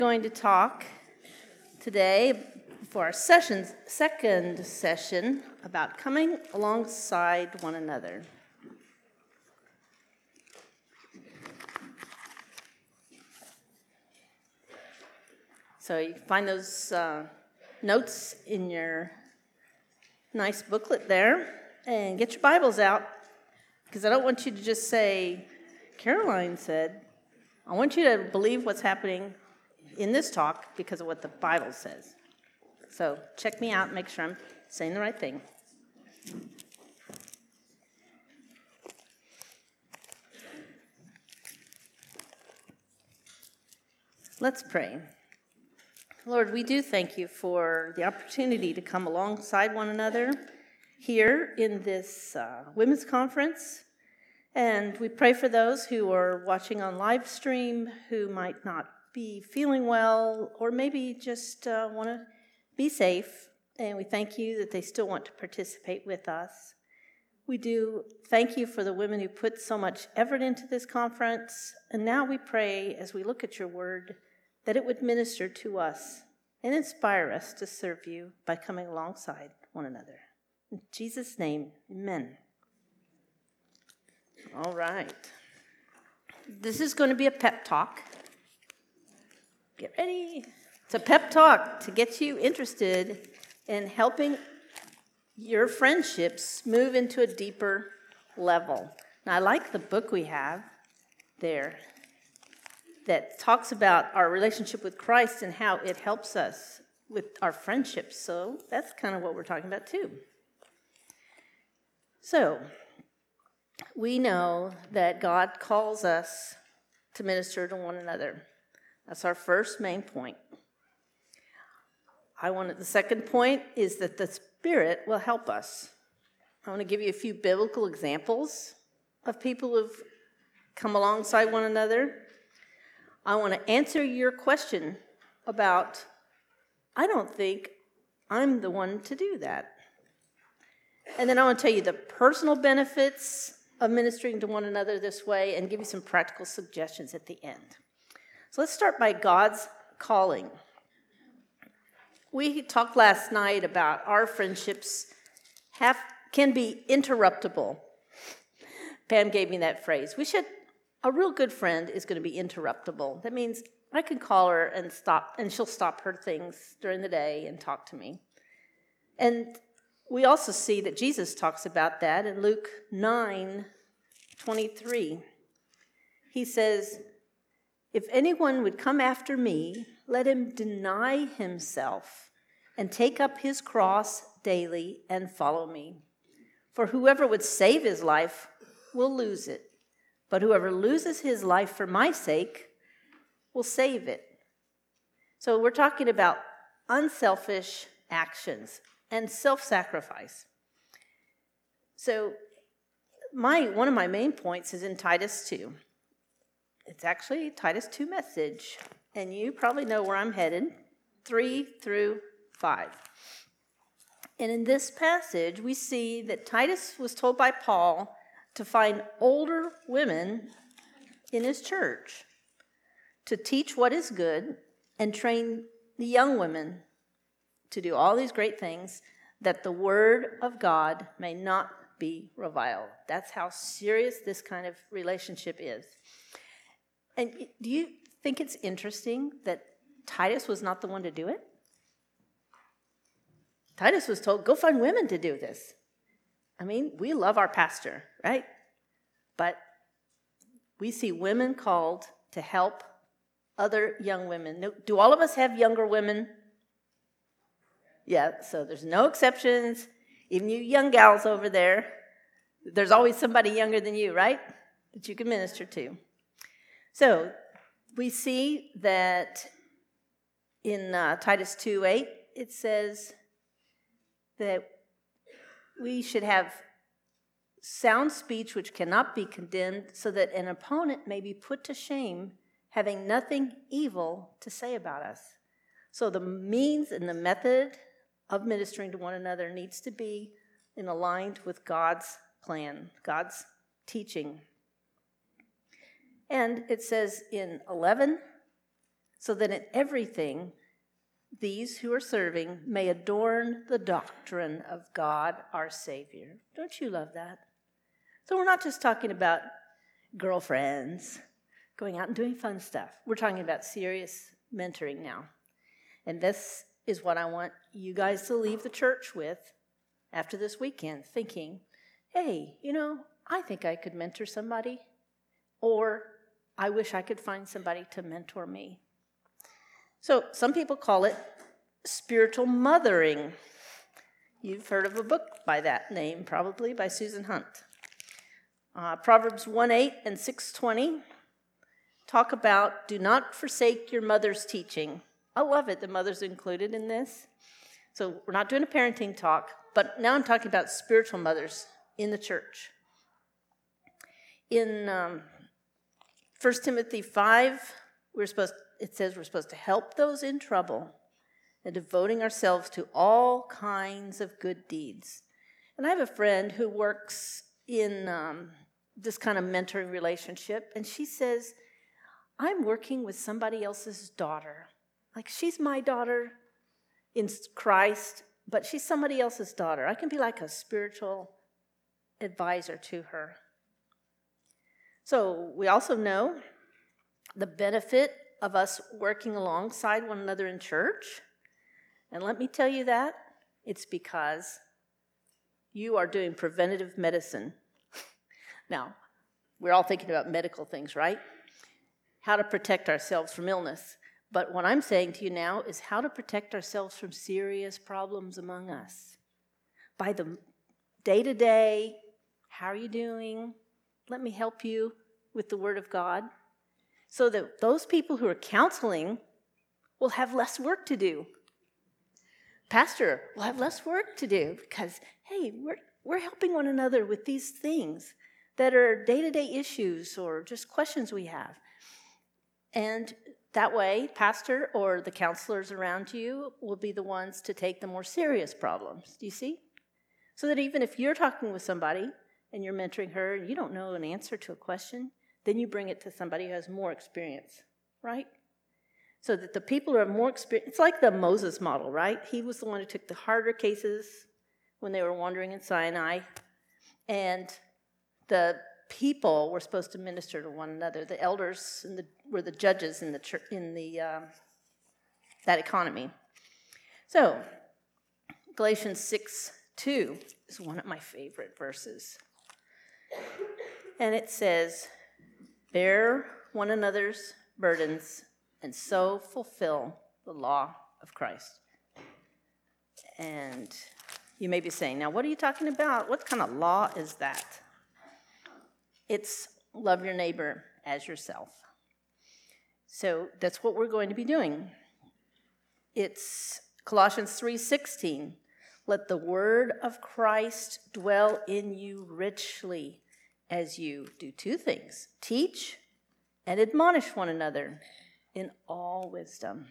Going to talk today for our second session about coming alongside one another. So you can find those notes in your nice booklet there, and get your Bibles out, because I don't want you to just say, Caroline said. I want you to believe what's happening in this talk because of what the Bible says. So check me out and make sure I'm saying the right thing. Let's pray. Lord, we do thank you for the opportunity to come alongside one another here in this women's conference. And we pray for those who are watching on live stream who might not be feeling well or maybe just want to be safe. And we thank you that they still want to participate with us. We do thank you for the women who put so much effort into this conference. And now we pray, as we look at your word, that it would minister to us and inspire us to serve you by coming alongside one another. In Jesus' name, amen. All right. This is going to be a pep talk. Get ready. It's a pep talk to get you interested in helping your friendships move into a deeper level. Now, I like the book we have there that talks about our relationship with Christ and how it helps us with our friendships. So that's kind of what we're talking about too. So, we know that God calls us to minister to one another. That's our first main point. The second point is that the Spirit will help us. I want to give you a few biblical examples of people who've come alongside one another. I want to answer your question about, I don't think I'm the one to do that. And then I want to tell you the personal benefits of ministering to one another this way and give you some practical suggestions at the end. So let's start by God's calling. We talked last night about our friendships can be interruptible. Pam gave me that phrase. A real good friend is going to be interruptible. That means I can call her and she'll stop her things during the day and talk to me. And we also see that Jesus talks about that in Luke 9:23. He says, if anyone would come after me, let him deny himself and take up his cross daily and follow me. For whoever would save his life will lose it, but whoever loses his life for my sake will save it. So we're talking about unselfish actions and self-sacrifice. So one of my main points is in Titus 2. It's actually a Titus 2 message, and you probably know where I'm headed, 3-5. And in this passage, we see that Titus was told by Paul to find older women in his church to teach what is good and train the young women to do all these great things, that the word of God may not be reviled. That's how serious this kind of relationship is. And do you think it's interesting that Titus was not the one to do it? Titus was told, go find women to do this. I mean, we love our pastor, right? But we see women called to help other young women. Do all of us have younger women? Yeah, so there's no exceptions. Even you young gals over there, there's always somebody younger than you, right? That you can minister to. So we see that in Titus 2:8, it says that we should have sound speech which cannot be condemned, so that an opponent may be put to shame, having nothing evil to say about us. So the means and the method of ministering to one another needs to be aligned with God's plan, God's teaching. And it says in 11, so that in everything these who are serving may adorn the doctrine of God our Savior. Don't you love that? So we're not just talking about girlfriends going out and doing fun stuff. We're talking about serious mentoring now. And this is what I want you guys to leave the church with after this weekend, thinking, hey, I think I could mentor somebody, or I wish I could find somebody to mentor me. So some people call it spiritual mothering. You've heard of a book by that name, probably, by Susan Hunt. Proverbs 1:8 and 6:20 talk about, do not forsake your mother's teaching. I love it, the mother's included in this. So we're not doing a parenting talk, but now I'm talking about spiritual mothers in the church. In 1 Timothy 5, it says we're supposed to help those in trouble and devoting ourselves to all kinds of good deeds. And I have a friend who works in this kind of mentoring relationship, and she says, I'm working with somebody else's daughter. Like, she's my daughter in Christ, but she's somebody else's daughter. I can be like a spiritual advisor to her. So we also know the benefit of us working alongside one another in church. And let me tell you that, it's because you are doing preventative medicine. Now, we're all thinking about medical things, right? How to protect ourselves from illness. But what I'm saying to you now is how to protect ourselves from serious problems among us. By the day-to-day, how are you doing? Let me help you with the Word of God. So that those people who are counseling will have less work to do. Pastor will have less work to do because, hey, we're helping one another with these things that are day-to-day issues or just questions we have. And that way, pastor or the counselors around you will be the ones to take the more serious problems. Do you see? So that even if you're talking with somebody and you're mentoring her and you don't know an answer to a question, then you bring it to somebody who has more experience, right? So that the people who have more experience, it's like the Moses model, right? He was the one who took the harder cases when they were wandering in Sinai, and the people were supposed to minister to one another. The elders were the judges in the church, that economy. So, Galatians 6:2 is one of my favorite verses. And it says, bear one another's burdens and so fulfill the law of Christ. And you may be saying, now what are you talking about? What kind of law is that? It's love your neighbor as yourself. So that's what we're going to be doing. It's Colossians 3:16. Let the word of Christ dwell in you richly as you do two things. Teach and admonish one another in all wisdom.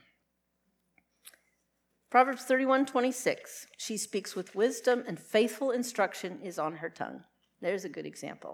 Proverbs 31:26. She speaks with wisdom and faithful instruction is on her tongue. There's a good example.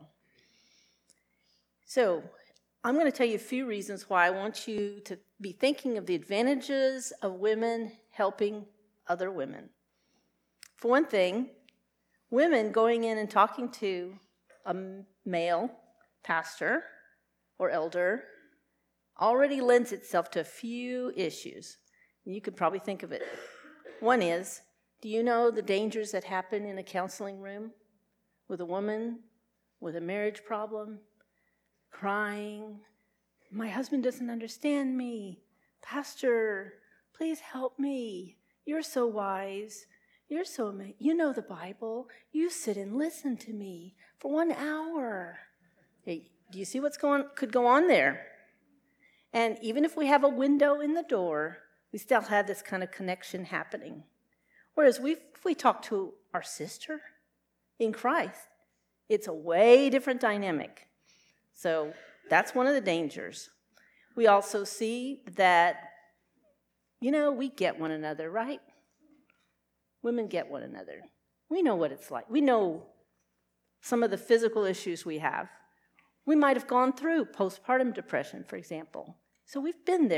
So I'm going to tell you a few reasons why I want you to be thinking of the advantages of women helping other women. For one thing, women going in and talking to a male pastor or elder already lends itself to a few issues. You could probably think of it. One is, do you know the dangers that happen in a counseling room with a woman with a marriage problem, crying, my husband doesn't understand me. Pastor, please help me. You're so wise. You're so amazing. You know the Bible. You sit and listen to me for 1 hour. Hey, do you see what's could go on there? And even if we have a window in the door, we still have this kind of connection happening. Whereas if we talk to our sister in Christ, it's a way different dynamic. So that's one of the dangers. We also see that, we get one another, right? Women get one another. We know what it's like. We know some of the physical issues we have. We might have gone through postpartum depression, for example. So we've been there.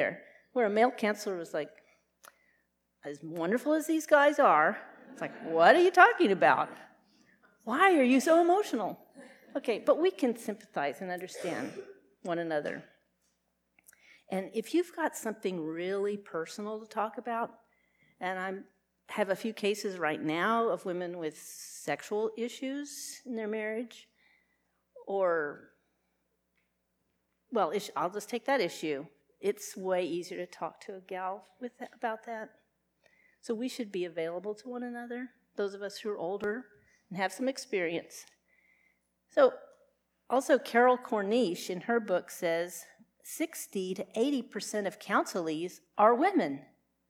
where a male counselor was like, as wonderful as these guys are, it's like, what are you talking about? Why are you so emotional? Okay, but we can sympathize and understand one another. And if you've got something really personal to talk about, and I have a few cases right now of women with sexual issues in their marriage, or, well, I'll just take that issue. It's way easier to talk to a gal about that. So we should be available to one another, those of us who are older and have some experience. So also Carol Corniche in her book says 60 to 80% of counselees are women.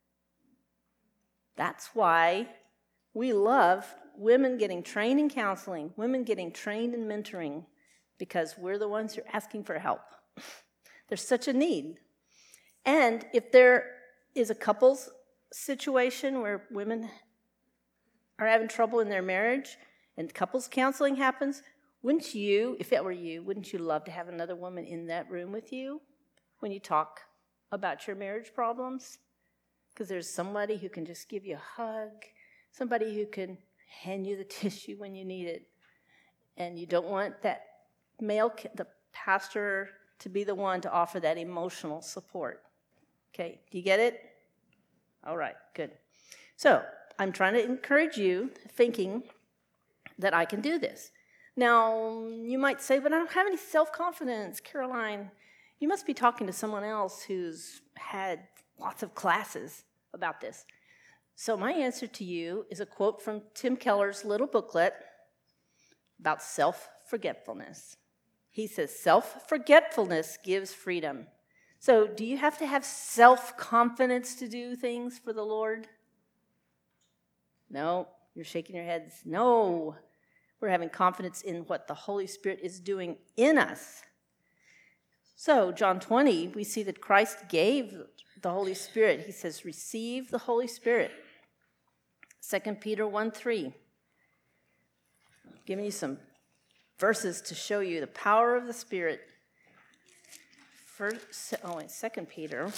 That's why we love women getting trained in counseling, women getting trained in mentoring, because we're the ones who are asking for help. There's such a need. And if there is a couples situation where women are having trouble in their marriage and couples counseling happens, wouldn't you, if it were you, wouldn't you love to have another woman in that room with you when you talk about your marriage problems? Because there's somebody who can just give you a hug, somebody who can hand you the tissue when you need it. And you don't want that the pastor, to be the one to offer that emotional support. Okay, do you get it? All right, good. So I'm trying to encourage you, thinking that I can do this. Now, you might say, but I don't have any self-confidence. Caroline, you must be talking to someone else who's had lots of classes about this. So my answer to you is a quote from Tim Keller's little booklet about self-forgetfulness. He says, self-forgetfulness gives freedom. So do you have to have self-confidence to do things for the Lord? No, you're shaking your heads. No, we're having confidence in what the Holy Spirit is doing in us. So John 20, we see that Christ gave the Holy Spirit. He says, receive the Holy Spirit. 2 Peter 1:3. I'm giving you some verses to show you the power of the Spirit. 2 Peter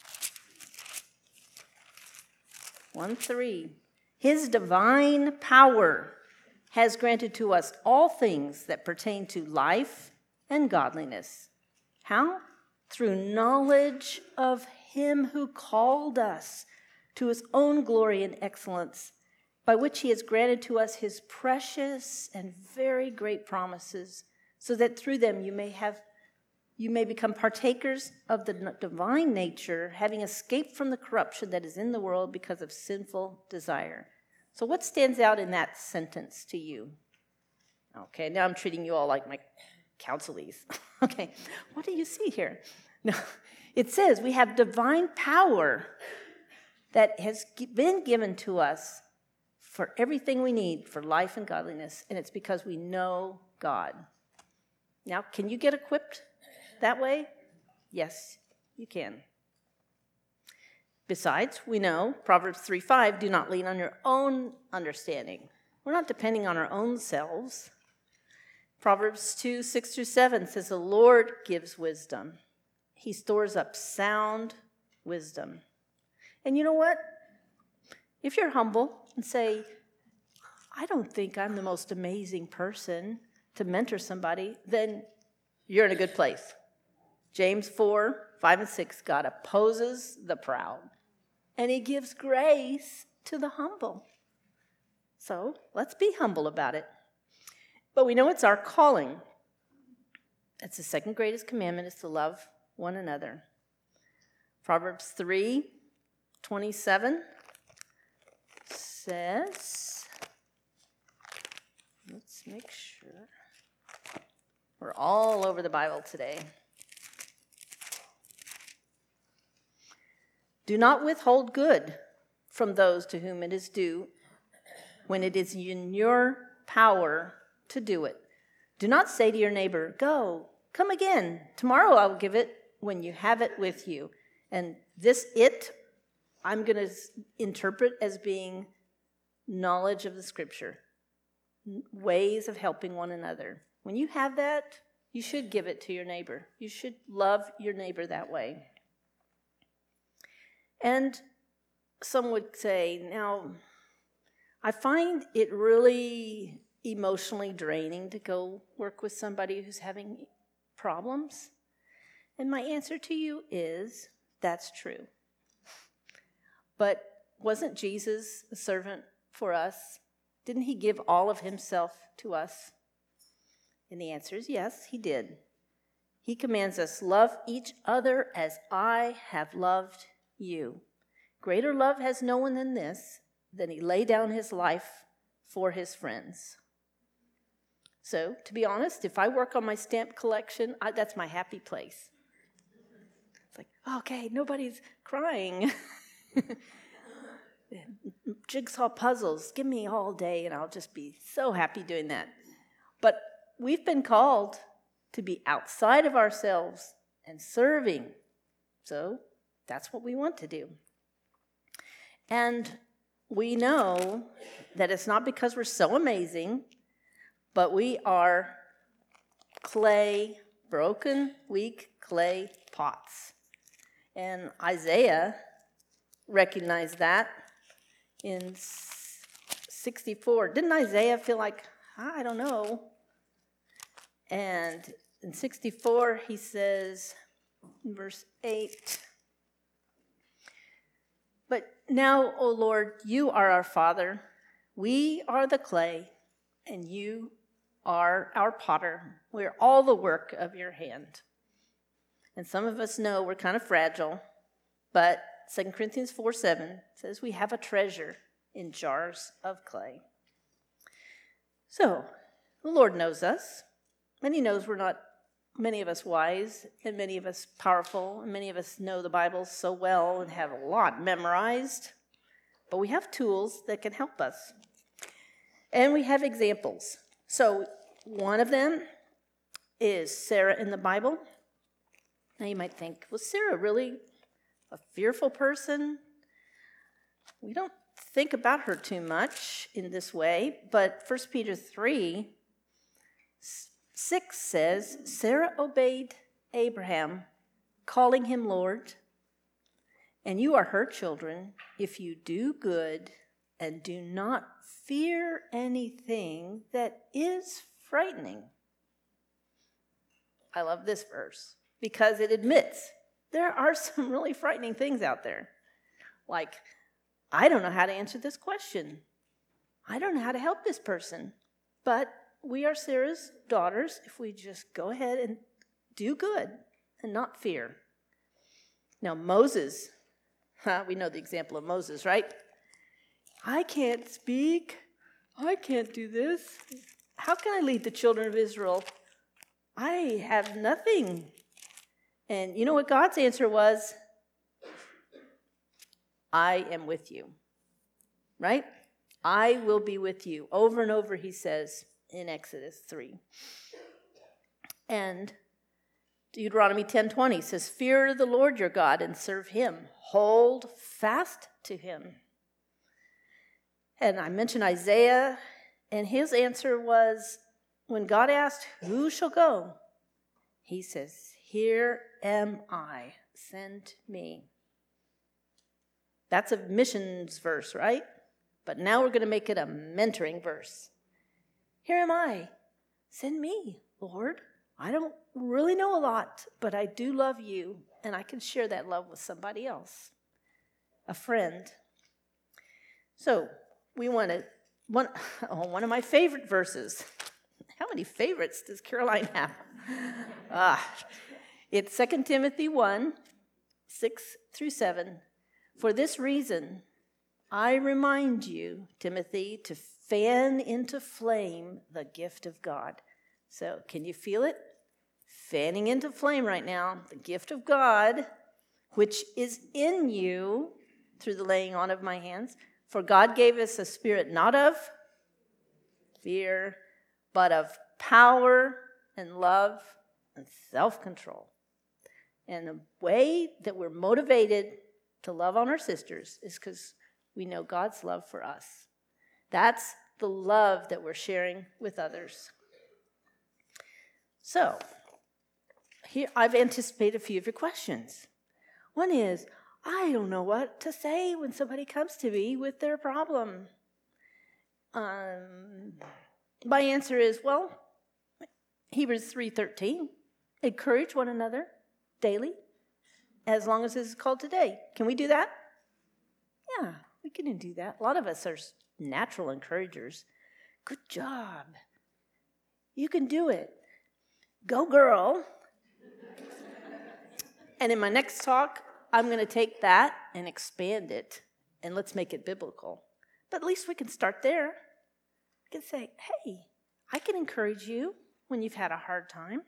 1:3. His divine power has granted to us all things that pertain to life and godliness. How? Through knowledge of him who called us to his own glory and excellence, by which he has granted to us his precious and very great promises, so that through them you may become partakers of the divine nature, having escaped from the corruption that is in the world because of sinful desire. So what stands out in that sentence to you? Okay, now I'm treating you all like my counselees. Okay, what do you see here? No, it says we have divine power that has been given to us for everything we need for life and godliness, and it's because we know God. Now, can you get equipped that way? Yes, you can. Besides, we know Proverbs 3:5, do not lean on your own understanding. We're not depending on our own selves. Proverbs 2:6-7 says, the Lord gives wisdom. He stores up sound wisdom. And you know what? If you're humble and say, I don't think I'm the most amazing person to mentor somebody, then you're in a good place. James 4:5-6, God opposes the proud, and he gives grace to the humble. So let's be humble about it. But we know it's our calling. It's the second greatest commandment, is to love one another. Proverbs 3:27 says, let's make sure. We're all over the Bible today. Do not withhold good from those to whom it is due when it is in your power to do it. Do not say to your neighbor, go, come again. Tomorrow I will give it when you have it with you. And this I'm going to interpret as being knowledge of the Scripture, ways of helping one another. When you have that, you should give it to your neighbor. You should love your neighbor that way. And some would say, now, I find it really emotionally draining to go work with somebody who's having problems. And my answer to you is, that's true. But wasn't Jesus a servant for us? Didn't he give all of himself to us? And the answer is yes, he did. He commands us, love each other as I have loved you. Greater love has no one than this, than he lay down his life for his friends. So, to be honest, if I work on my stamp collection, that's my happy place. It's like, okay, nobody's crying. Jigsaw puzzles, give me all day, and I'll just be so happy doing that. But we've been called to be outside of ourselves and serving. So that's what we want to do. And we know that it's not because we're so amazing, but we are clay, broken, weak clay pots. And Isaiah recognized that in 64. Didn't Isaiah feel like, I don't know? And in 64, he says, in verse 8, but now, O Lord, you are our Father. We are the clay, and you are our potter. We are all the work of your hand. And some of us know we're kind of fragile, but 2 Corinthians 4:7 says we have a treasure in jars of clay. So, the Lord knows us, and he knows we're not, many of us, wise, and many of us powerful, and many of us know the Bible so well and have a lot memorized, but we have tools that can help us. And we have examples. So, one of them is Sarah in the Bible. Now you might think, was Sarah really a fearful person? We don't think about her too much in this way, but 1 Peter 3:6 says, Sarah obeyed Abraham, calling him Lord, and you are her children if you do good and do not fear anything that is frightening. I love this verse because it admits there are some really frightening things out there. Like, I don't know how to answer this question. I don't know how to help this person. But we are Sarah's daughters if we just go ahead and do good and not fear. Now, Moses, we know the example of Moses, right? I can't speak. I can't do this. How can I lead the children of Israel? I have nothing. And you know what God's answer was? I am with you, right? I will be with you. Over and over he says in Exodus 3. And Deuteronomy 10:20 says, fear the Lord your God and serve him. Hold fast to him. And I mentioned Isaiah, and his answer was, when God asked, who shall go? He says, here am I, send me. That's a missions verse, right? But now we're going to make it a mentoring verse. Here am I, send me, Lord. I don't really know a lot, but I do love you, and I can share that love with somebody else, a friend. So we want to, one of my favorite verses. How many favorites does Caroline have? It's 2 Timothy 1:6-7. For this reason, I remind you, Timothy, to fan into flame the gift of God. So, can you feel it? Fanning into flame right now, the gift of God, which is in you through the laying on of my hands. For God gave us a spirit not of fear, but of power and love and self-control. And the way that we're motivated to love on our sisters is because we know God's love for us. That's the love that we're sharing with others. So, here I've anticipated a few of your questions. One is, I don't know what to say when somebody comes to me with their problem. My answer is, well, Hebrews 3:13, encourage one another daily, as long as it's called today. Can we do that? Yeah, we can do that. A lot of us are natural encouragers. Good job. You can do it. Go, girl. And in my next talk, I'm going to take that and expand it, and let's make it biblical. But at least we can start there. We can say, hey, I can encourage you when you've had a hard time.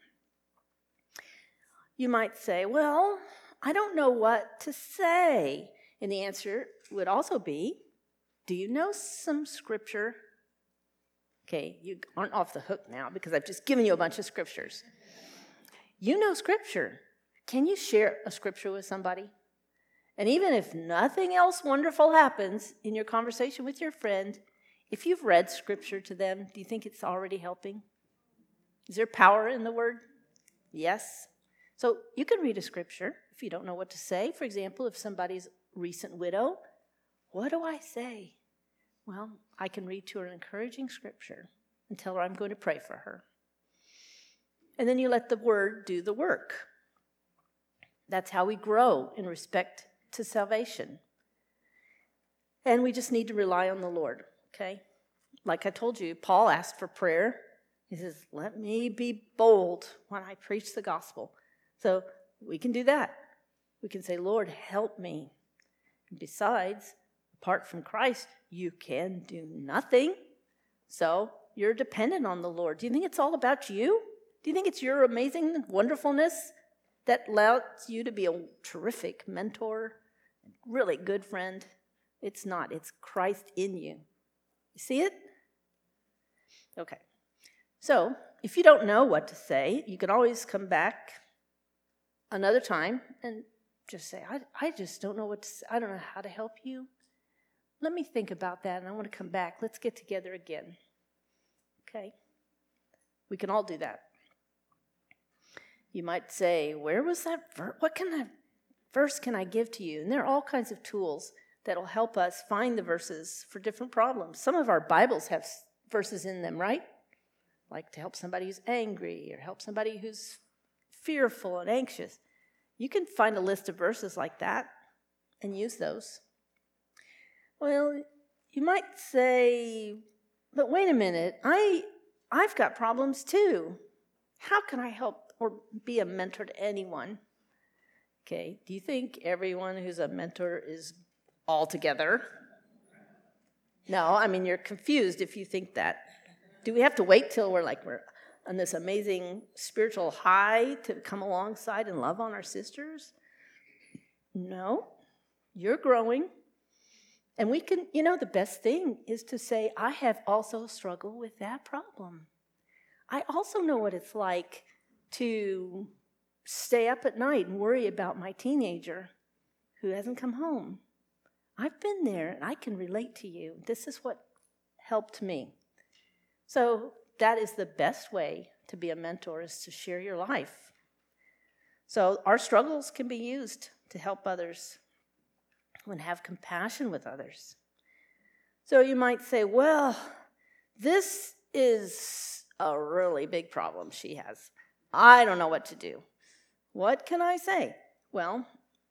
You might say, well, I don't know what to say. And the answer would also be, do you know some scripture? Okay, you aren't off the hook now because I've just given you a bunch of scriptures. You know scripture. Can you share a scripture with somebody? And even if nothing else wonderful happens in your conversation with your friend, if you've read scripture to them, do you think it's already helping? Is there power in the word? Yes. So you can read a scripture if you don't know what to say. For example, if somebody's recent widow, what do I say? Well, I can read to her an encouraging scripture and tell her I'm going to pray for her. And then you let the word do the work. That's how we grow in respect to salvation. And we just need to rely on the Lord, okay? Like I told you, Paul asked for prayer. He says, let me be bold when I preach the gospel. So we can do that. We can say, Lord, help me. And besides, apart from Christ, you can do nothing. So you're dependent on the Lord. Do you think it's all about you? Do you think it's your amazing wonderfulness that allows you to be a terrific mentor, really good friend? It's not. It's Christ in you. You see it? Okay. So if you don't know what to say, you can always come back another time and just say, I just don't know what to say. I don't know how to help you. Let me think about that, and I want to come back. Let's get together again. Okay? We can all do that. You might say, where was that verse? What kind of verse can I give to you? And there are all kinds of tools that will help us find the verses for different problems. Some of our Bibles have verses in them, right? Like to help somebody who's angry or help somebody who's fearful and anxious. You can find a list of verses like that and use those. Well, you might say, but wait a minute, I've got problems too. How can I help or be a mentor to anyone? Okay, do you think everyone who's a mentor is all together? No, I mean, you're confused if you think that. Do we have to wait till we're on this amazing spiritual high to come alongside and love on our sisters? No, you're growing. And we can, the best thing is to say, I have also struggled with that problem. I also know what it's like to stay up at night and worry about my teenager who hasn't come home. I've been there, and I can relate to you. This is what helped me. So that is the best way to be a mentor, is to share your life. So our struggles can be used to help others and have compassion with others. So you might say, well, this is a really big problem she has. I don't know what to do. What can I say? Well,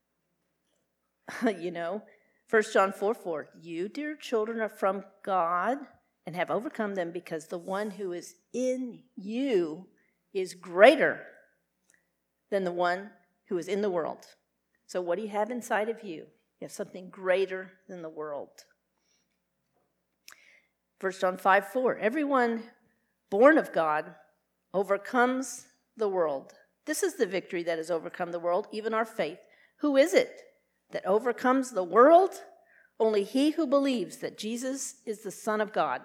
1 John 4:4, you, dear children, are from God and have overcome them, because the one who is in you is greater than the one who is in the world. So what do you have inside of you? You have something greater than the world. 1 John 5:4, everyone born of God overcomes the world. This is the victory that has overcome the world, even our faith. Who is it that overcomes the world? Only he who believes that Jesus is the Son of God.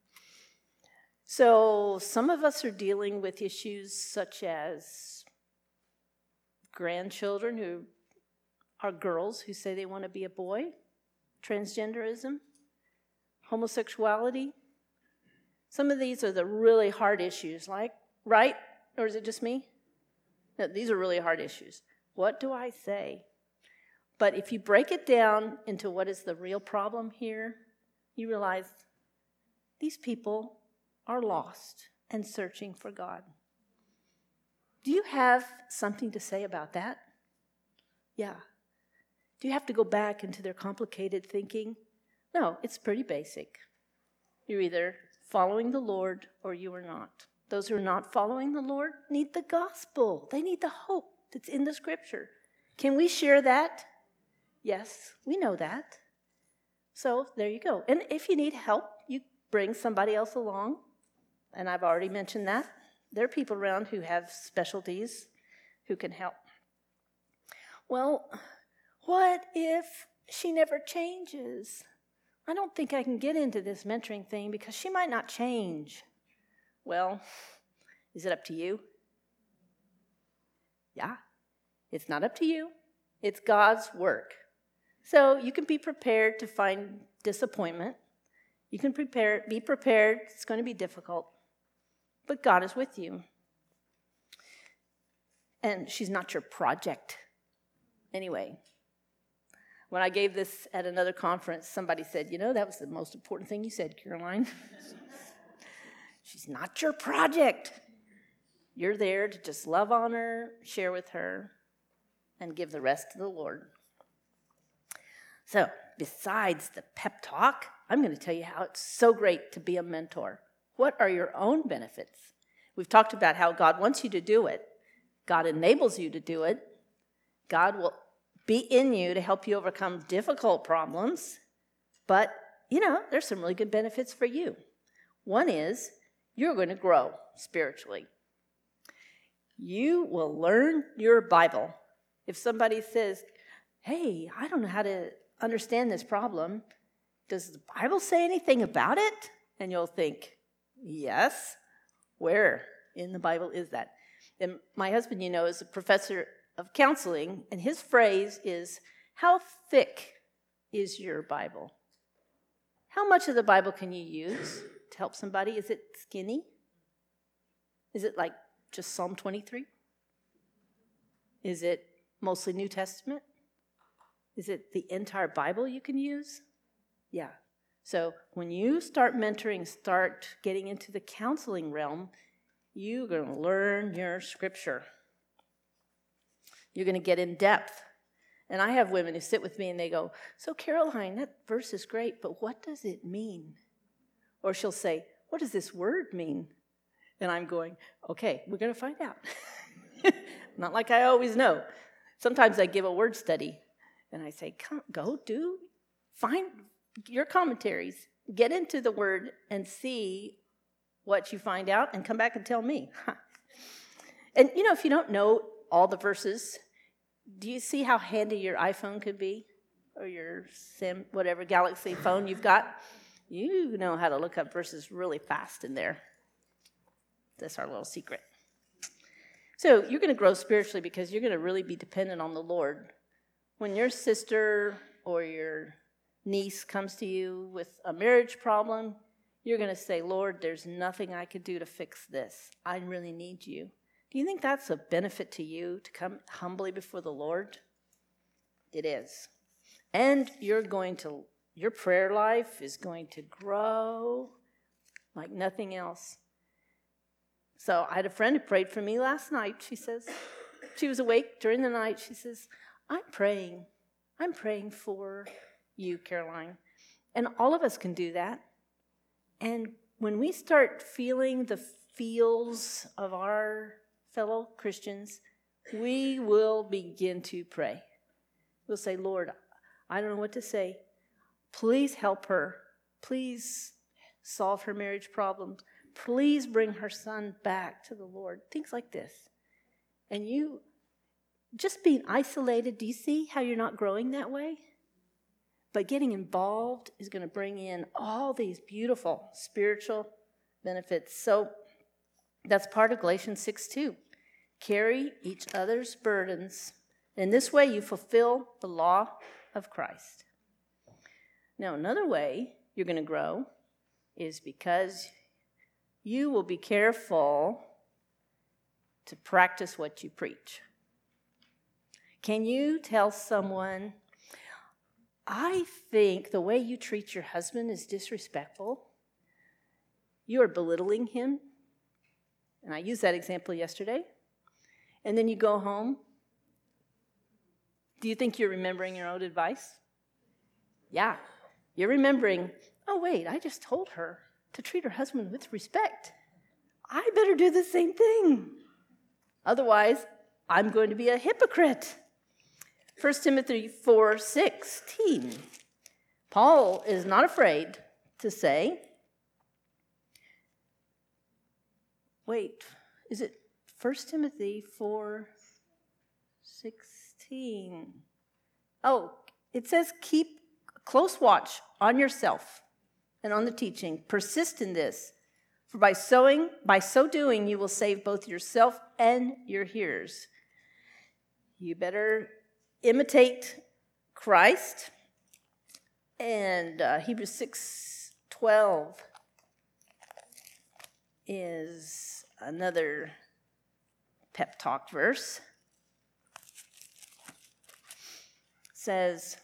So some of us are dealing with issues such as grandchildren who are girls who say they want to be a boy, transgenderism, homosexuality. Some of these are the really hard issues, right? Or is it just me? No, these are really hard issues. What do I say? But if you break it down into what is the real problem here, you realize these people are lost and searching for God. Do you have something to say about that? Yeah. Do you have to go back into their complicated thinking? No, it's pretty basic. You're either following the Lord or you are not. Those who are not following the Lord need the gospel. They need the hope that's in the scripture. Can we share that? Yes, we know that. So there you go. And if you need help, you bring somebody else along. And I've already mentioned that. There are people around who have specialties who can help. Well, what if she never changes? I don't think I can get into this mentoring thing because she might not change. Well, is it up to you? Yeah, it's not up to you. It's God's work. So you can be prepared to find disappointment. You can be prepared. It's going to be difficult. But God is with you. And she's not your project. Anyway, when I gave this at another conference, somebody said, that was the most important thing you said, Caroline. She's not your project. You're there to just love on her, share with her, and give the rest to the Lord. So, besides the pep talk, I'm going to tell you how it's so great to be a mentor. What are your own benefits? We've talked about how God wants you to do it. God enables you to do it. God will be in you to help you overcome difficult problems. But, there's some really good benefits for you. One is you're going to grow spiritually. You will learn your Bible. If somebody says, hey, I don't know how to understand this problem, does the Bible say anything about it? And you'll think, yes. Where in the Bible is that? And my husband, is a professor of counseling, and his phrase is, how thick is your Bible? How much of the Bible can you use to help somebody? Is it skinny? Is it like just Psalm 23? Is it mostly New Testament? Is it the entire Bible you can use? Yeah. So when you start mentoring, start getting into the counseling realm, you're going to learn your scripture. You're going to get in depth. And I have women who sit with me and they go, so Caroline, that verse is great, but what does it mean? Or she'll say, what does this word mean? And I'm going, okay, we're going to find out. Not like I always know. Sometimes I give a word study. And I say, find your commentaries, get into the word and see what you find out and come back and tell me. And, if you don't know all the verses, do you see how handy your iPhone could be? Or your whatever Galaxy phone you've got? You know how to look up verses really fast in there. That's our little secret. So you're going to grow spiritually because you're going to really be dependent on the Lord. When your sister or your niece comes to you with a marriage problem, you're going to say, Lord, there's nothing I could do to fix this. I really need you. Do you think that's a benefit to you to come humbly before the Lord? It is. And your prayer life is going to grow like nothing else. So I had a friend who prayed for me last night. She says, she was awake during the night. She says, I'm praying for you, Caroline. And all of us can do that. And when we start feeling the feels of our fellow Christians, we will begin to pray. We'll say, Lord, I don't know what to say. Please help her. Please solve her marriage problems. Please bring her son back to the Lord. Things like this. And you just being isolated, do you see how you're not growing that way? But getting involved is going to bring in all these beautiful spiritual benefits. So that's part of Galatians 6:2. Carry each other's burdens. In this way, you fulfill the law of Christ. Now, another way you're going to grow is because you will be careful to practice what you preach. Can you tell someone I think the way you treat your husband is disrespectful. You are belittling him. And I used that example yesterday. And then you go home. Do you think you're remembering your own advice? Yeah. You're remembering, oh, wait, I just told her to treat her husband with respect. I better do the same thing. Otherwise, I'm going to be a hypocrite. 1 Timothy 4:16. Paul is not afraid to say, wait, is it 1 Timothy 4:16? Oh, it says keep close watch on yourself and on the teaching. Persist in this, for by so doing, you will save both yourself and your hearers. You better imitate Christ. And Hebrews 6:12 is another pep talk verse. It says,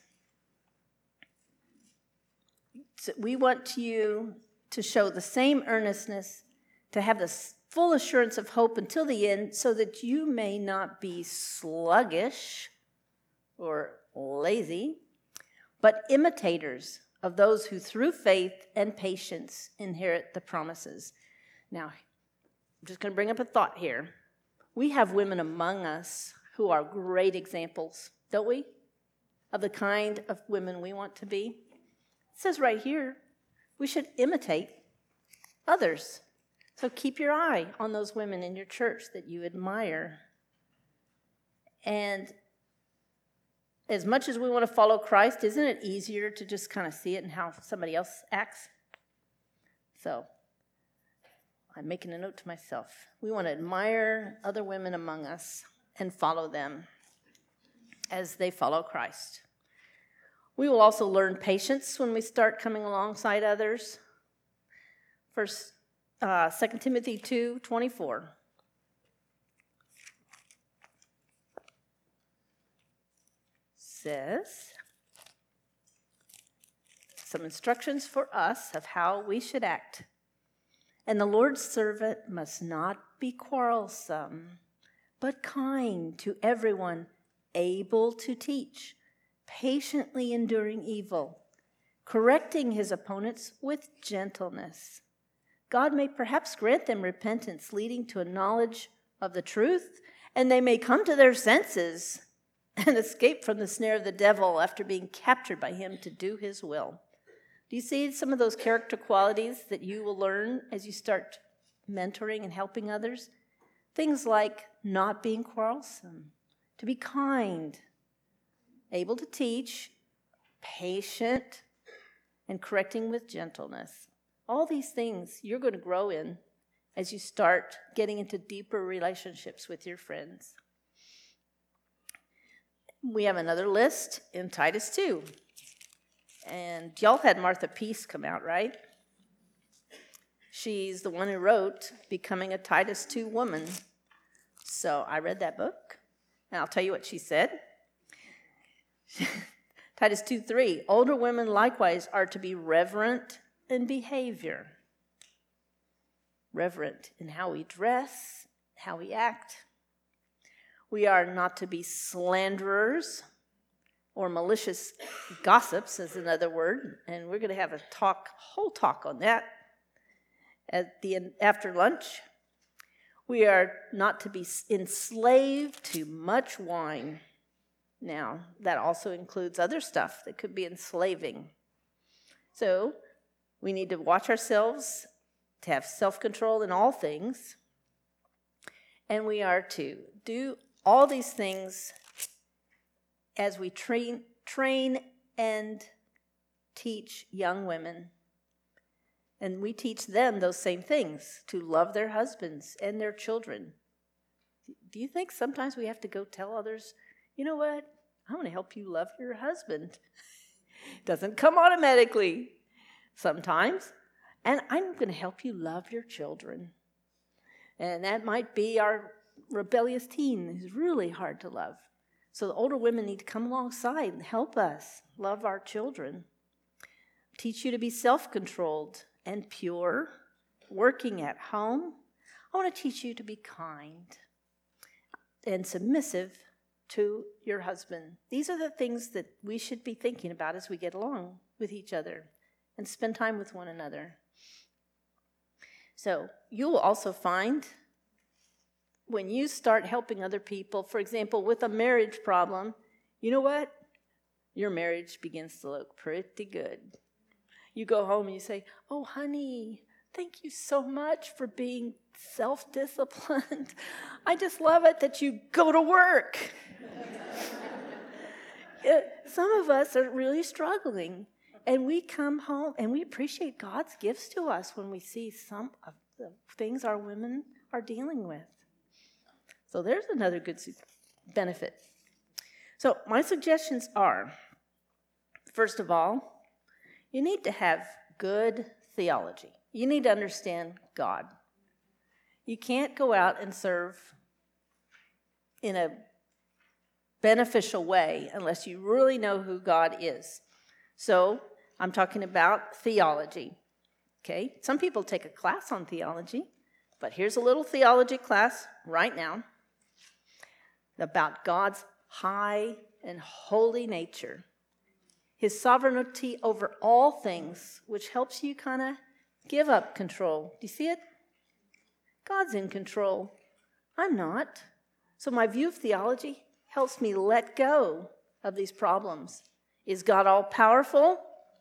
we want you to show the same earnestness, to have the full assurance of hope until the end, so that you may not be sluggish or lazy, but imitators of those who through faith and patience inherit the promises. Now, I'm just going to bring up a thought here. We have women among us who are great examples, don't we? Of the kind of women we want to be. It says right here, we should imitate others. So keep your eye on those women in your church that you admire. And as much as we want to follow Christ, isn't it easier to just kind of see it in how somebody else acts? So I'm making a note to myself. We want to admire other women among us and follow them as they follow Christ. We will also learn patience when we start coming alongside others. 2 Timothy 2:24. Says some instructions for us of how we should act. And the Lord's servant must not be quarrelsome, but kind to everyone, able to teach, patiently enduring evil, correcting his opponents with gentleness. God may perhaps grant them repentance, leading to a knowledge of the truth, and they may come to their senses and escape from the snare of the devil after being captured by him to do his will. Do you see some of those character qualities that you will learn as you start mentoring and helping others? Things like not being quarrelsome, to be kind, able to teach, patient, and correcting with gentleness. All these things you're going to grow in as you start getting into deeper relationships with your friends. We have another list in Titus 2. And y'all had Martha Peace come out, right? She's the one who wrote Becoming a Titus 2 Woman. So I read that book, and I'll tell you what she said. Titus 2:3, older women likewise are to be reverent in behavior. Reverent in how we dress, how we act. We are not to be slanderers or malicious gossips, is another word, and we're going to have a whole talk on that after lunch. We are not to be enslaved to much wine. Now, that also includes other stuff that could be enslaving. So, we need to watch ourselves, to have self-control in all things, and we are to do all these things as we train and teach young women. And we teach them those same things, to love their husbands and their children. Do you think sometimes we have to go tell others, you know what, I'm going to help you love your husband? It doesn't come automatically sometimes. And I'm going to help you love your children. And that might be our rebellious teen who's really hard to love. So the older women need to come alongside and help us love our children. Teach you to be self-controlled and pure, working at home. I want to teach you to be kind and submissive to your husband. These are the things that we should be thinking about as we get along with each other and spend time with one another. So you will also find when you start helping other people, for example, with a marriage problem, you know what? Your marriage begins to look pretty good. You go home and you say, oh, honey, thank you so much for being self-disciplined. I just love it that you go to work. Some of us are really struggling, and we come home and we appreciate God's gifts to us when we see some of the things our women are dealing with. So there's another good benefit. So my suggestions are, first of all, you need to have good theology. You need to understand God. You can't go out and serve in a beneficial way unless you really know who God is. So I'm talking about theology. Okay? Some people take a class on theology, but here's a little theology class right now about God's high and holy nature, his sovereignty over all things, which helps you kind of give up control. Do you see it? God's in control. I'm not. So my view of theology helps me let go of these problems. Is God all-powerful?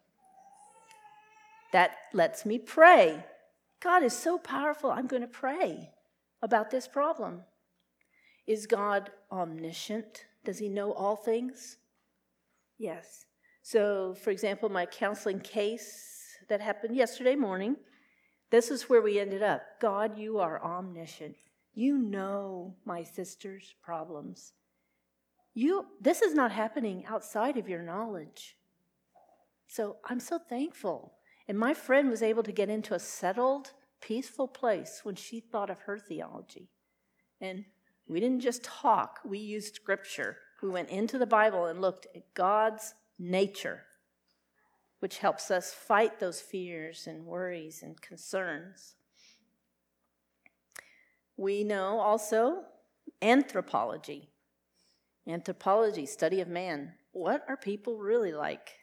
That lets me pray. God is so powerful, I'm going to pray about this problem. Is God omniscient? Does he know all things? Yes. So, for example, my counseling case that happened yesterday morning, this is where we ended up. God, you are omniscient. You know my sister's problems. This is not happening outside of your knowledge. So I'm so thankful. And my friend was able to get into a settled, peaceful place when she thought of her theology. And we didn't just talk, we used scripture. We went into the Bible and looked at God's nature, which helps us fight those fears and worries and concerns. We know also anthropology. Anthropology, study of man. What are people really like?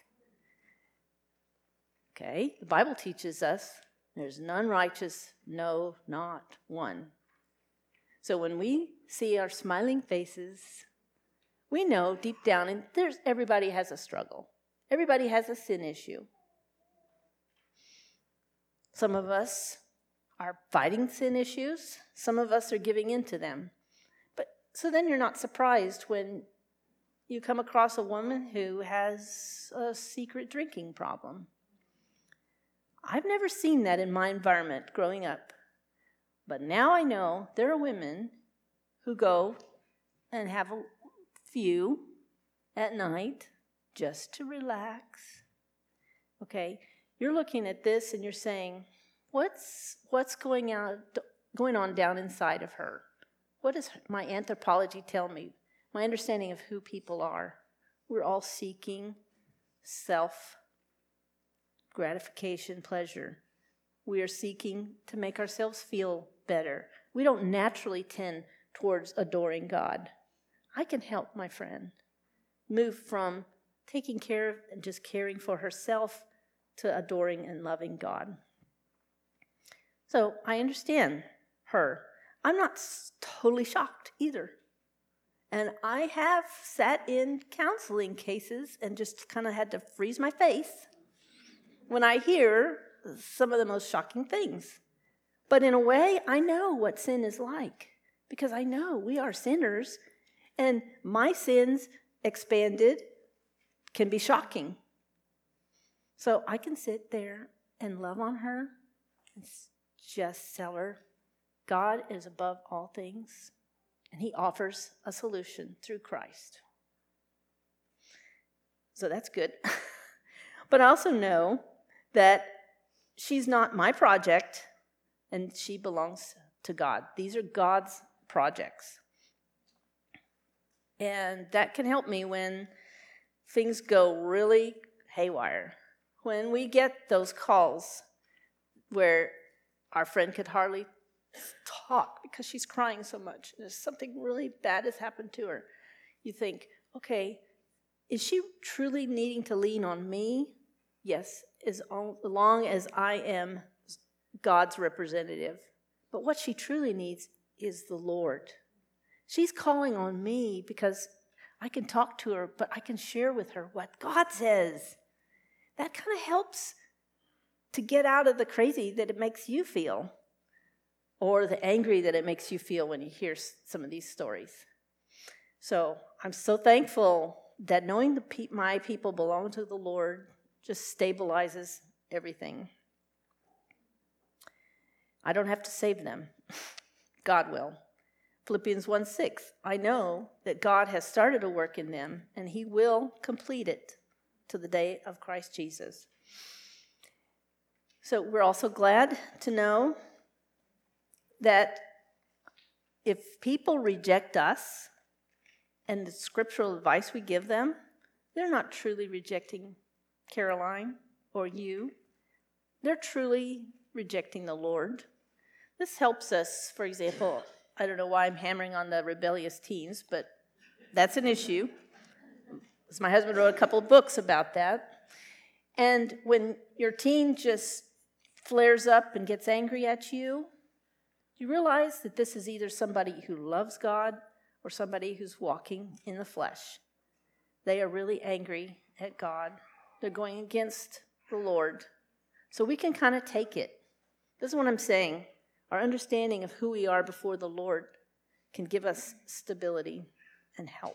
Okay, the Bible teaches us there's none righteous, no, not one. So when we see our smiling faces, we know deep down, and everybody has a struggle. Everybody has a sin issue. Some of us are fighting sin issues. Some of us are giving in to them. So then you're not surprised when you come across a woman who has a secret drinking problem. I've never seen that in my environment growing up. But now I know there are women who go and have a few at night just to relax. Okay, you're looking at this and you're saying, what's going on down inside of her? What does my anthropology tell me? My understanding of who people are. We're all seeking self-gratification, pleasure. We are seeking to make ourselves feel better. We don't naturally tend towards adoring God. I can help my friend move from taking care of and just caring for herself to adoring and loving God. So I understand her. I'm not totally shocked either. And I have sat in counseling cases and just kind of had to freeze my face when I hear some of the most shocking things. But in a way, I know what sin is like because I know we are sinners, and my sins expanded can be shocking. So I can sit there and love on her and just tell her God is above all things, and he offers a solution through Christ. So that's good. But I also know that she's not my project, and she belongs to God. These are God's projects. And that can help me when things go really haywire. When we get those calls where our friend could hardly talk because she's crying so much, and something really bad has happened to her, you think, okay, is she truly needing to lean on me? Yes, as long as I am God's representative. But what she truly needs is the Lord. She's calling on me because I can talk to her, but I can share with her what God says. That kind of helps to get out of the crazy that it makes you feel, or the angry that it makes you feel when you hear some of these stories. So I'm so thankful that knowing my people belong to the Lord just stabilizes everything. I don't have to save them. God will. Philippians 1:6, I know that God has started a work in them, and he will complete it to the day of Christ Jesus. So we're also glad to know that if people reject us and the scriptural advice we give them, they're not truly rejecting Caroline or you. They're truly rejecting the Lord. This helps us, for example, I don't know why I'm hammering on the rebellious teens, but that's an issue. My husband wrote a couple of books about that. And when your teen just flares up and gets angry at you, you realize that this is either somebody who loves God or somebody who's walking in the flesh. They are really angry at God. They're going against the Lord. So we can kind of take it. This is what I'm saying. Our understanding of who we are before the Lord can give us stability and help.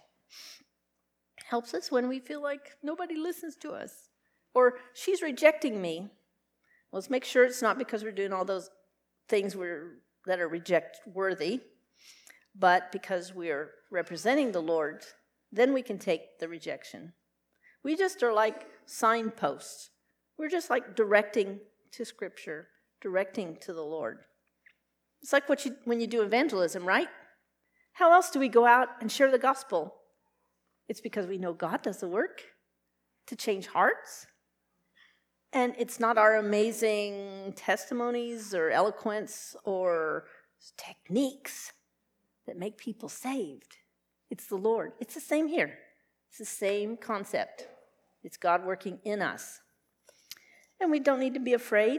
Helps us when we feel like nobody listens to us, or she's rejecting me. Well, let's make sure it's not because we're doing all those things that are reject-worthy, but because we're representing the Lord. Then we can take the rejection. We just are like signposts. We're just like directing to Scripture, directing to the Lord. It's like when you do evangelism, right? How else do we go out and share the gospel? It's because we know God does the work to change hearts. And it's not our amazing testimonies or eloquence or techniques that make people saved. It's the Lord. It's the same here. It's the same concept. It's God working in us. And we don't need to be afraid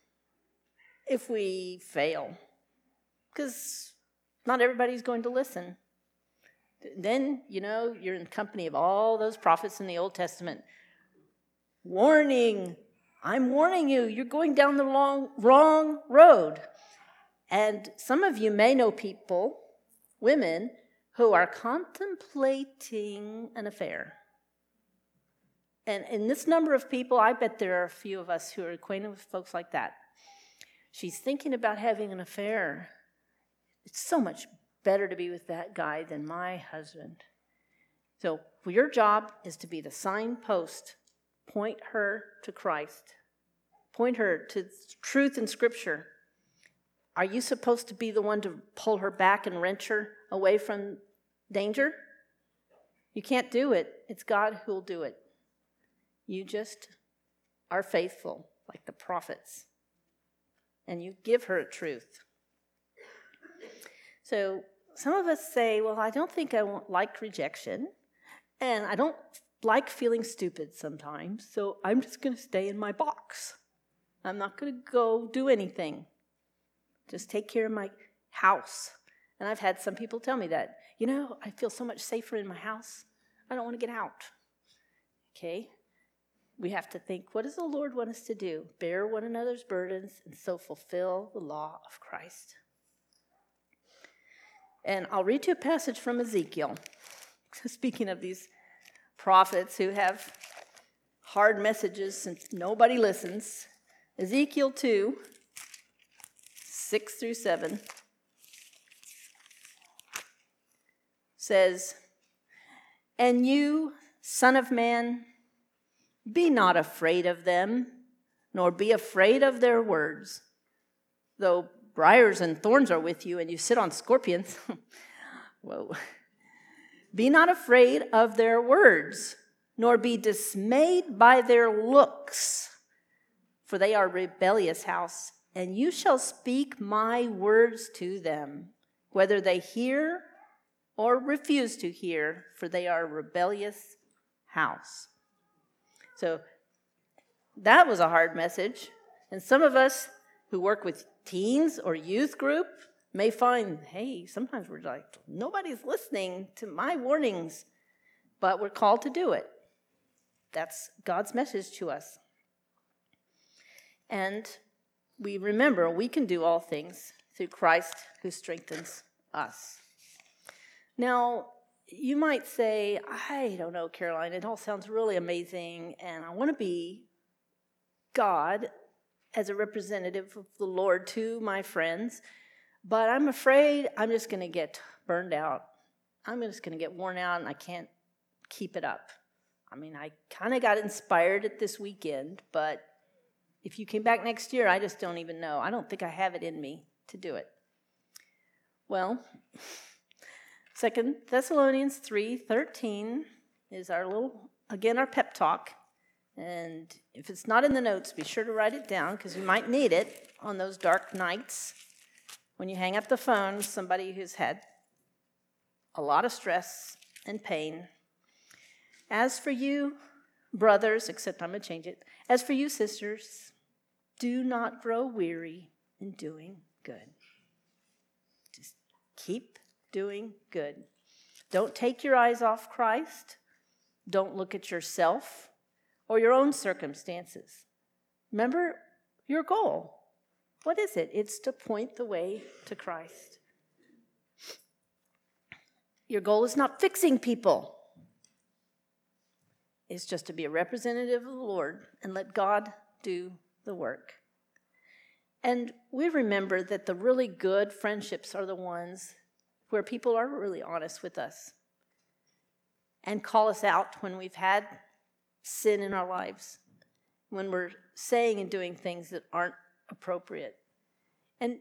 if we fail, because not everybody's going to listen. Then, you're in company of all those prophets in the Old Testament. Warning, I'm warning you, you're going down the wrong road. And some of you may know people, women, who are contemplating an affair. And in this number of people, I bet there are a few of us who are acquainted with folks like that. She's thinking about having an affair. It's so much better to be with that guy than my husband. So your job is to be the signpost. Point her to Christ. Point her to truth in Scripture. Are you supposed to be the one to pull her back and wrench her away from danger? You can't do it. It's God who will do it. You just are faithful, like the prophets. And you give her a truth. So some of us say, well, I don't think I won't like rejection, and I don't like feeling stupid sometimes, so I'm just going to stay in my box. I'm not going to go do anything. Just take care of my house. And I've had some people tell me that, I feel so much safer in my house. I don't want to get out. Okay? We have to think, what does the Lord want us to do? Bear one another's burdens and so fulfill the law of Christ. And I'll read you a passage from Ezekiel. Speaking of these prophets who have hard messages since nobody listens. Ezekiel 2, 6 through 7 says, "And you, son of man, be not afraid of them, nor be afraid of their words. Though briars and thorns are with you, and you sit on scorpions." Whoa. Be not afraid of their words, nor be dismayed by their looks, for they are a rebellious house, and you shall speak my words to them, whether they hear or refuse to hear, for they are a rebellious house. So that was a hard message. And some of us who work with teens or youth group may find, hey, sometimes we're like, nobody's listening to my warnings, but we're called to do it. That's God's message to us. And we remember we can do all things through Christ who strengthens us. Now, you might say, I don't know, Caroline, it all sounds really amazing, and I want to be God as a representative of the Lord to my friends, but I'm afraid I'm just going to get burned out. I'm just going to get worn out, and I can't keep it up. I mean, I kind of got inspired at this weekend, but if you came back next year, I just don't even know. I don't think I have it in me to do it. Well, 2 Thessalonians 3:13 is our pep talk. And if it's not in the notes, be sure to write it down, because you might need it on those dark nights when you hang up the phone with somebody who's had a lot of stress and pain. As for you, brothers, except I'm going to change it. As for you, sisters, do not grow weary in doing good. Just keep doing good. Don't take your eyes off Christ. Don't look at yourself or your own circumstances. Remember your goal. What is it? It's to point the way to Christ. Your goal is not fixing people. It's just to be a representative of the Lord and let God do the work. And we remember that the really good friendships are the ones where people are really honest with us and call us out when we've had sin in our lives, when we're saying and doing things that aren't appropriate. And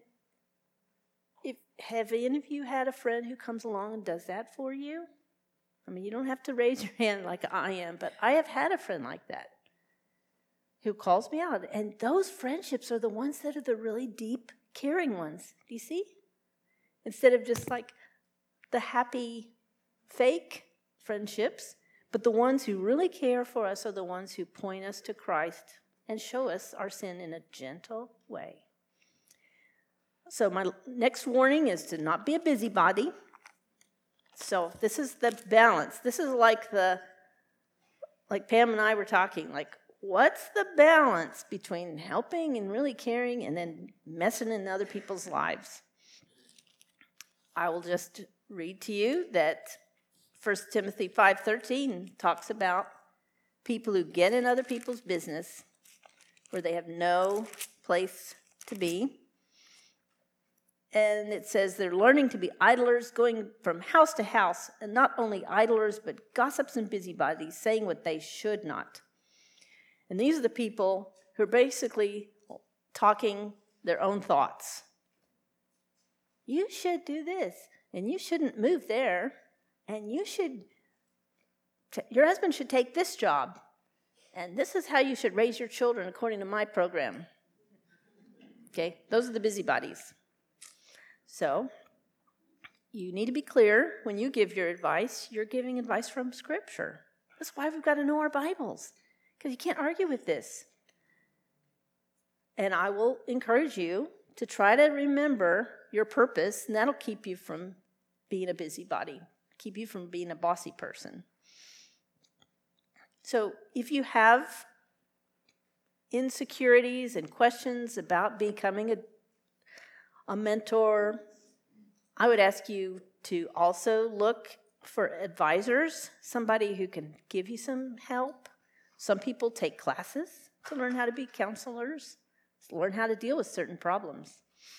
have any of you had a friend who comes along and does that for you? I mean, you don't have to raise your hand like I am, but I have had a friend like that who calls me out. And those friendships are the ones that are the really deep, caring ones. Do you see? Instead of just like the happy, fake friendships, but the ones who really care for us are the ones who point us to Christ and show us our sin in a gentle way. So my next warning is to not be a busybody. So this is the balance. This is like Pam and I were talking, like, what's the balance between helping and really caring and then messing in other people's lives? I will just read to you that 1 Timothy 5:13 talks about people who get in other people's business where they have no place to be. And it says they're learning to be idlers, going from house to house, and not only idlers, but gossips and busybodies, saying what they should not. And these are the people who are basically talking their own thoughts. You should do this, and you shouldn't move there, and your husband should take this job, and this is how you should raise your children according to my program. Okay, those are the busybodies. So, you need to be clear when you give your advice, you're giving advice from Scripture. That's why we've got to know our Bibles, because you can't argue with this. And I will encourage you to try to remember your purpose, and that'll keep you from being a busybody, keep you from being a bossy person. So, if you have insecurities and questions about becoming a mentor, I would ask you to also look for advisors, somebody who can give you some help. Some people take classes to learn how to be counselors, to learn how to deal with certain problems.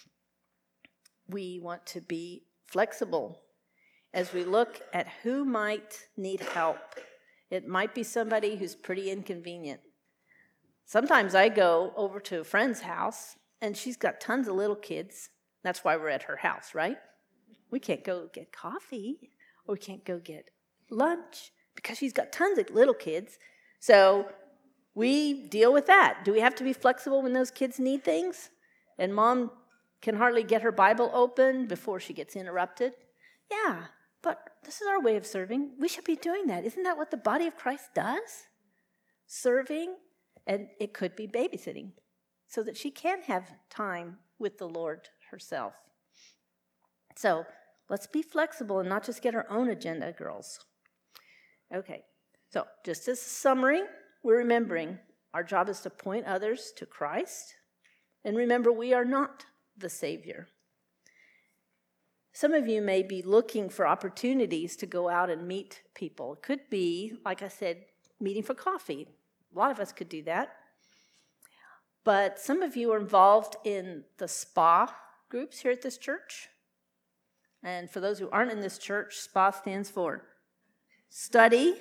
We want to be flexible as we look at who might need help. It might be somebody who's pretty inconvenient. Sometimes I go over to a friend's house, and she's got tons of little kids. That's why we're at her house, right? We can't go get coffee, or we can't go get lunch, because she's got tons of little kids. So we deal with that. Do we have to be flexible when those kids need things? And mom can hardly get her Bible open before she gets interrupted? Yeah, but this is our way of serving. We should be doing that. Isn't that what the body of Christ does? Serving, and it could be babysitting, so that she can have time with the Lord herself. So let's be flexible and not just get our own agenda, girls. Okay, so just as a summary, we're remembering our job is to point others to Christ. And remember, we are not the Savior. Some of you may be looking for opportunities to go out and meet people. It could be, like I said, meeting for coffee. A lot of us could do that. But some of you are involved in the SPA groups here at this church. And for those who aren't in this church, SPA stands for study.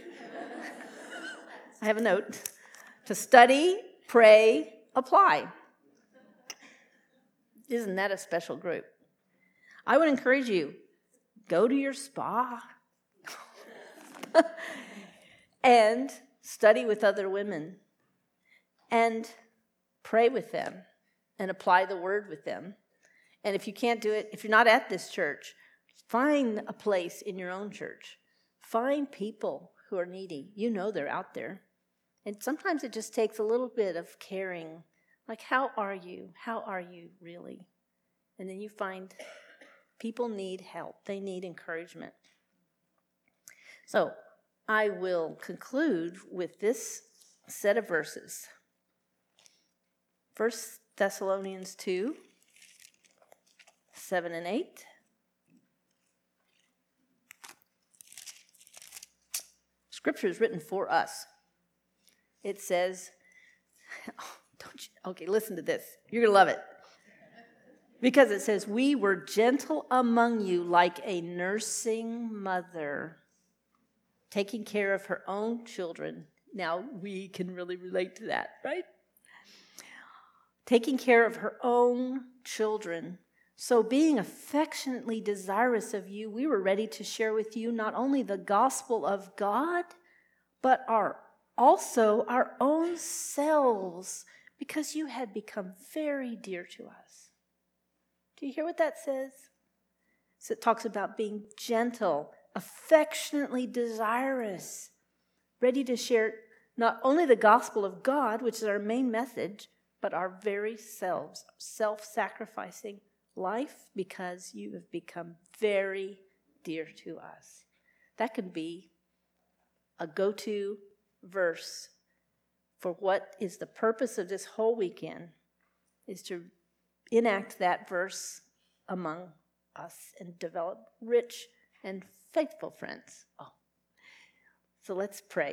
I have a note. To study, pray, apply. Isn't that a special group? I would encourage you, go to your SPA and study with other women and pray with them and apply the word with them. And if you can't do it, if you're not at this church, find a place in your own church. Find people who are needy. You know they're out there. And sometimes it just takes a little bit of caring. Like, how are you? How are you really? And then you find people need help. They need encouragement. So I will conclude with this set of verses. 1 Thessalonians 2, 7 and 8. Scripture is written for us. It says, okay, listen to this. You're going to love it. Because it says, we were gentle among you like a nursing mother, taking care of her own children. Now, we can really relate to that, right? Taking care of her own children. So being affectionately desirous of you, we were ready to share with you not only the gospel of God, but also our own selves, because you had become very dear to us. Do you hear what that says? So it talks about being gentle, affectionately desirous, ready to share not only the gospel of God, which is our main message, but our very selves, self-sacrificing life, because you have become very dear to us. That could be a go-to verse for what is the purpose of this whole weekend, is to enact that verse among us and develop rich and faithful friends. So let's pray.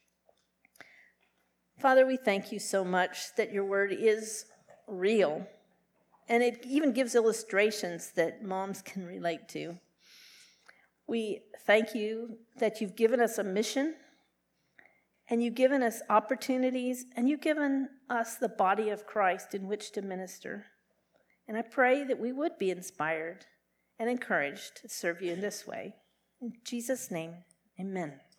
Father, we thank you so much that your word is real, and it even gives illustrations that moms can relate to. We thank you that you've given us a mission, and you've given us opportunities, and you've given us the body of Christ in which to minister. And I pray that we would be inspired and encouraged to serve you in this way. In Jesus' name, amen.